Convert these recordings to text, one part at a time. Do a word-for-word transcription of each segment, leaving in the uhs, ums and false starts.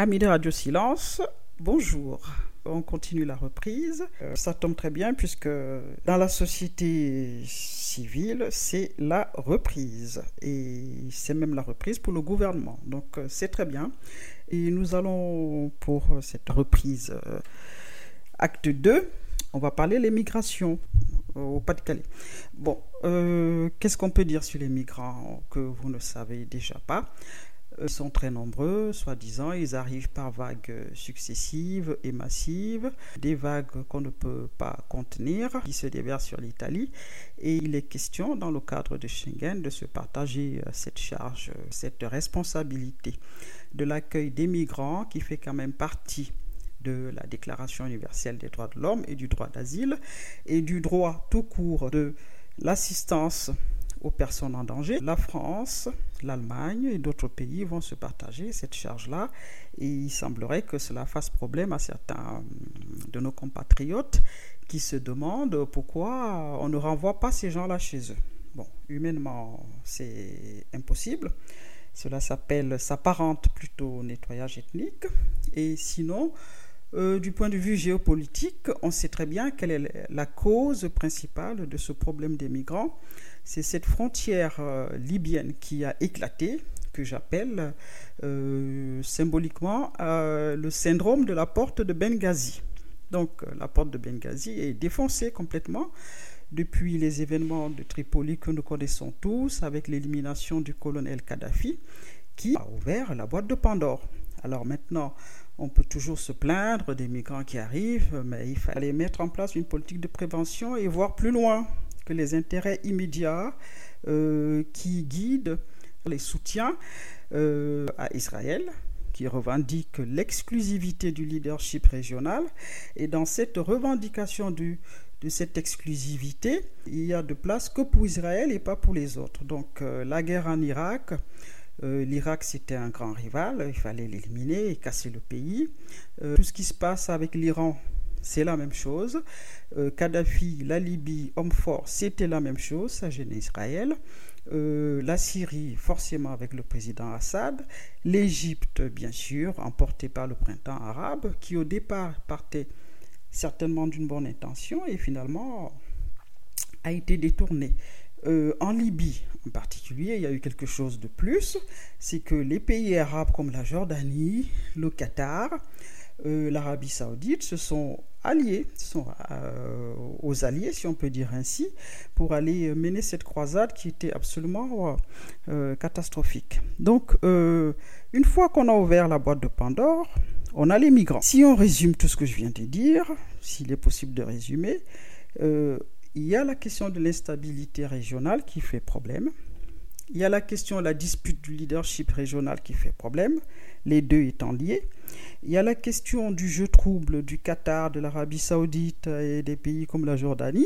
Amis de Radio Silence, bonjour. On continue la reprise. Euh, ça tombe très bien puisque dans la société civile, c'est la reprise. Et c'est même la reprise pour le gouvernement. Donc euh, c'est très bien. Et nous allons pour cette reprise euh, acte deux, on va parler des migrations au Pas-de-Calais. Bon, euh, qu'est-ce qu'on peut dire sur les migrants que vous ne savez déjà pas ? Ils sont très nombreux, soi-disant, ils arrivent par vagues successives et massives, des vagues qu'on ne peut pas contenir, qui se déversent sur l'Italie. Et il est question, dans le cadre de Schengen, de se partager cette charge, cette responsabilité de l'accueil des migrants, qui fait quand même partie de la Déclaration universelle des droits de l'homme et du droit d'asile, et du droit tout court de l'assistance aux personnes en danger. La France, l'Allemagne et d'autres pays vont se partager cette charge-là et il semblerait que cela fasse problème à certains de nos compatriotes qui se demandent pourquoi on ne renvoie pas ces gens-là chez eux. Bon, humainement, c'est impossible. Cela s'appelle, s'apparente plutôt au nettoyage ethnique. Et sinon, euh, du point de vue géopolitique, on sait très bien quelle est la cause principale de ce problème des migrants. C'est cette frontière euh, libyenne qui a éclaté, que j'appelle euh, symboliquement euh, le syndrome de la porte de Benghazi. Donc la porte de Benghazi est défoncée complètement depuis les événements de Tripoli que nous connaissons tous, avec l'élimination du colonel Kadhafi, qui a ouvert la boîte de Pandore. Alors maintenant, on peut toujours se plaindre des migrants qui arrivent, mais il fallait mettre en place une politique de prévention et voir plus loin que les intérêts immédiats euh, qui guident les soutiens euh, à Israël, qui revendique l'exclusivité du leadership régional. Et dans cette revendication du, de cette exclusivité, il y a de place que pour Israël et pas pour les autres. Donc euh, la guerre en Irak, euh, l'Irak c'était un grand rival, il fallait l'éliminer et casser le pays. Euh, tout ce qui se passe avec l'Iran, c'est la même chose. Euh, Kadhafi, la Libye, homme fort, c'était la même chose, ça gênait Israël. Euh, la Syrie, forcément avec le président Assad. L'Égypte, bien sûr, emportée par le printemps arabe, qui au départ partait certainement d'une bonne intention et finalement a été détournée. Euh, en Libye, en particulier, il y a eu quelque chose de plus, c'est que les pays arabes comme la Jordanie, le Qatar, euh, l'Arabie Saoudite se sont alliés, sont euh, aux alliés, si on peut dire ainsi, pour aller mener cette croisade qui était absolument euh, catastrophique. Donc, euh, une fois qu'on a ouvert la boîte de Pandore, on a les migrants. Si on résume tout ce que je viens de dire, s'il est possible de résumer, euh, il y a la question de l'instabilité régionale qui fait problème. Il y a la question de la dispute du leadership régional qui fait problème, les deux étant liés. Il y a la question du jeu trouble du Qatar, de l'Arabie Saoudite et des pays comme la Jordanie.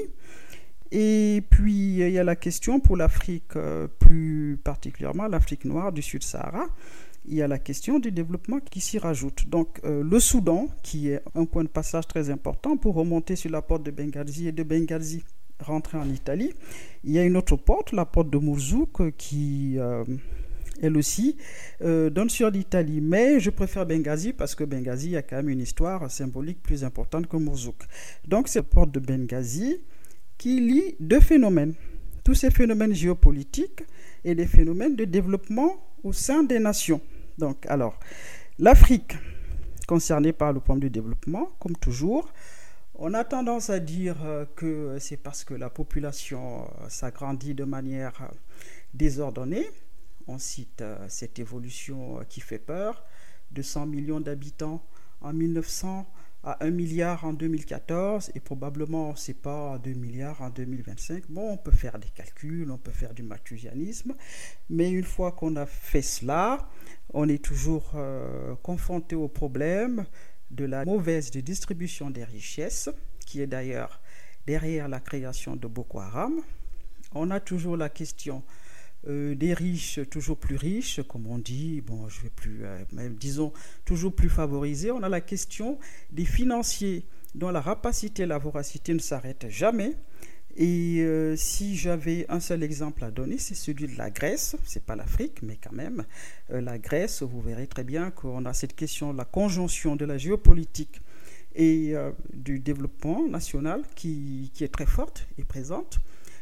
Et puis, il y a la question pour l'Afrique, plus particulièrement l'Afrique noire du Sud-Sahara. Il y a la question du développement qui s'y rajoute. Donc, euh, le Soudan, qui est un point de passage très important pour remonter sur la porte de Benghazi et de Benghazi rentrer en Italie. Il y a une autre porte, la porte de Mourzouk, qui, euh, elle aussi, euh, donne sur l'Italie. Mais je préfère Benghazi parce que Benghazi a quand même une histoire symbolique plus importante que Mourzouk. Donc, c'est la porte de Benghazi qui lie deux phénomènes. Tous ces phénomènes géopolitiques et des phénomènes de développement au sein des nations. Donc, alors, l'Afrique, concernée par le problème du développement, comme toujours, on a tendance à dire que c'est parce que la population s'agrandit de manière désordonnée. On cite cette évolution qui fait peur, de cent millions d'habitants en mille neuf cents à un milliard en deux mille quatorze et probablement c'est pas deux milliards en deux mille vingt-cinq. Bon, on peut faire des calculs, on peut faire du malthusianisme, mais une fois qu'on a fait cela, on est toujours euh, confronté au problème de la mauvaise distribution des richesses, qui est d'ailleurs derrière la création de Boko Haram. On a toujours la question Euh, des riches toujours plus riches, comme on dit, bon, je vais plus, euh, même, disons, toujours plus favorisés. On a la question des financiers dont la rapacité et la voracité ne s'arrêtent jamais. Et euh, si j'avais un seul exemple à donner, c'est celui de la Grèce. C'est pas l'Afrique, mais quand même. Euh, la Grèce, vous verrez très bien qu'on a cette question de la conjonction de la géopolitique et euh, du développement national qui, qui est très forte et présente.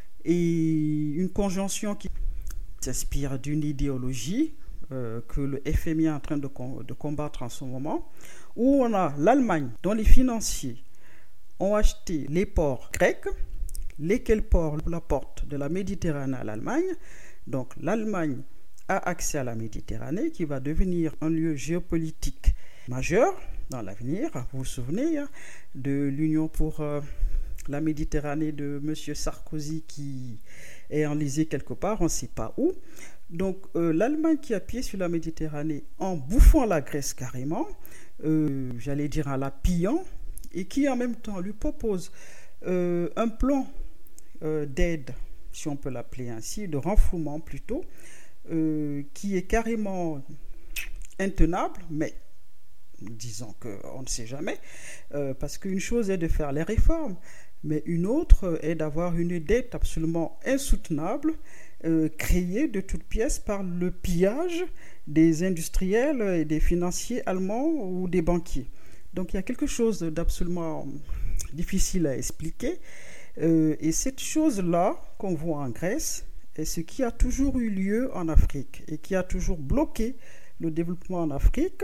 Et une conjonction qui s'inspire d'une idéologie euh, que le F M I est en train de, de combattre en ce moment, où on a l'Allemagne, dont les financiers ont acheté les ports grecs, lesquels ports la porte de la Méditerranée à l'Allemagne. Donc l'Allemagne a accès à la Méditerranée, qui va devenir un lieu géopolitique majeur dans l'avenir. Vous vous souvenez hein, de l'Union pour euh, la Méditerranée de M. Sarkozy qui est enlisée quelque part, on ne sait pas où. Donc euh, l'Allemagne qui a pied sur la Méditerranée en bouffant la Grèce carrément, euh, j'allais dire en la pillant, et qui en même temps lui propose euh, un plan euh, d'aide, si on peut l'appeler ainsi, de renflouement plutôt, euh, qui est carrément intenable, mais disons qu'on ne sait jamais, euh, parce qu'une chose est de faire les réformes, mais une autre est d'avoir une dette absolument insoutenable, euh, créée de toutes pièces par le pillage des industriels et des financiers allemands ou des banquiers. Donc il y a quelque chose d'absolument difficile à expliquer, euh, et cette chose-là qu'on voit en Grèce est ce qui a toujours eu lieu en Afrique et qui a toujours bloqué le développement en Afrique.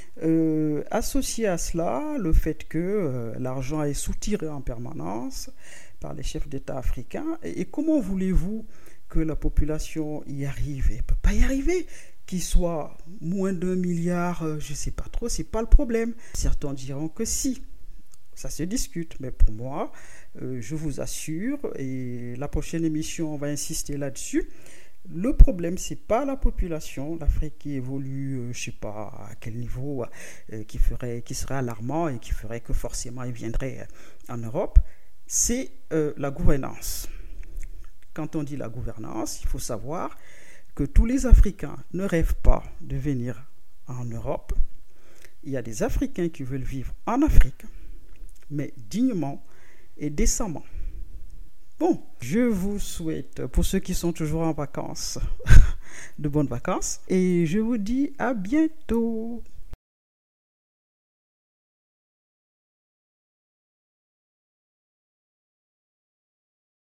Euh, associé à cela, le fait que euh, l'argent est soutiré en permanence par les chefs d'État africains. Et, et comment voulez-vous que la population y arrive? Elle ne peut pas y arriver. Qu'il soit moins d'un milliard, euh, je ne sais pas trop, ce n'est pas le problème. Certains diront que si. Ça se discute, mais pour moi, euh, je vous assure, et la prochaine émission, on va insister là-dessus, le problème, ce n'est pas la population, l'Afrique qui évolue, euh, je ne sais pas à quel niveau, euh, qui, ferait, qui serait alarmant et qui ferait que forcément il viendrait en Europe, c'est euh, la gouvernance. Quand on dit la gouvernance, il faut savoir que tous les Africains ne rêvent pas de venir en Europe. Il y a des Africains qui veulent vivre en Afrique, mais dignement et décemment. Bon, je vous souhaite, pour ceux qui sont toujours en vacances, de bonnes vacances. Et je vous dis à bientôt.